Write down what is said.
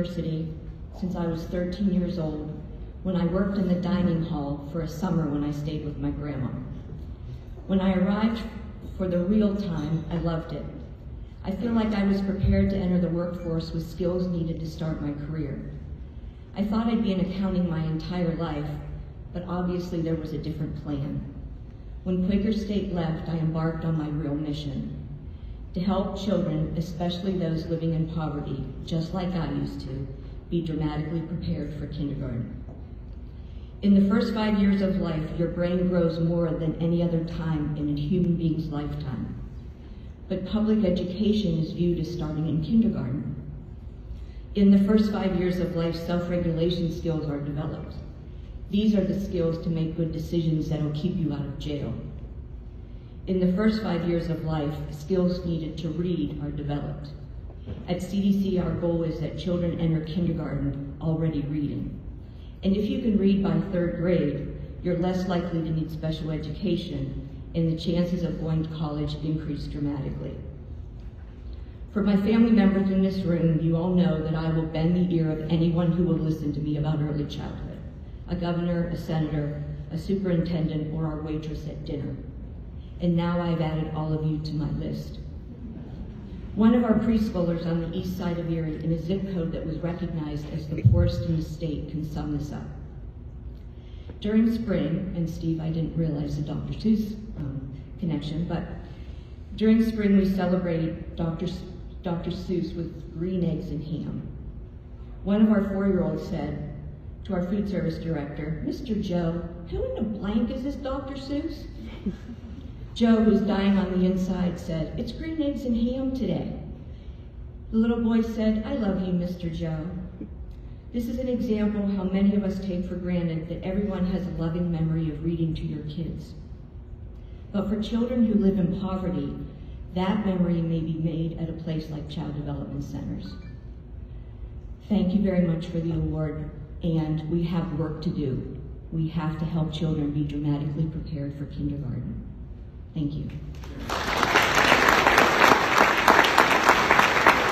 University since I was 13 years old, when I worked in the dining hall for a summer when I stayed with my grandma. When I arrived for the real time, I loved it. I feel like I was prepared to enter the workforce with skills needed to start my career. I thought I'd be in accounting my entire life, but obviously there was a different plan. When Quaker State left, I embarked on my real mission: to help children, especially those living in poverty, just like I used to, be dramatically prepared for kindergarten. In the first 5 years of life, your brain grows more than any other time in a human being's lifetime. But public education is viewed as starting in kindergarten. In the first 5 years of life, self-regulation skills are developed. These are the skills to make good decisions that will keep you out of jail. In the first 5 years of life, skills needed to read are developed. At CDC, our goal is that children enter kindergarten already reading. And if you can read by 3rd grade, you're less likely to need special education, and the chances of going to college increase dramatically. For my family members in this room, you all know that I will bend the ear of anyone who will listen to me about early childhood: a governor, a senator, a superintendent, or our waitress at dinner. And now I've added all of you to my list. One of our preschoolers on the east side of Erie, in a zip code that was recognized as the poorest in the state, can sum this up. During spring, and Steve, I didn't realize the Dr. Seuss connection, but during spring we celebrated Dr. Seuss with green eggs and ham. One of our 4-year-olds said to our food service director, "Mr. Joe, who in the blank is this Dr. Seuss?" Joe, who's dying on the inside, said, "It's green eggs and ham today." The little boy said, "I love you, Mr. Joe." This is an example how many of us take for granted that everyone has a loving memory of reading to your kids. But for children who live in poverty, that memory may be made at a place like Child Development Centers. Thank you very much for the award, and we have work to do. We have to help children be dramatically prepared for kindergarten. Thank you.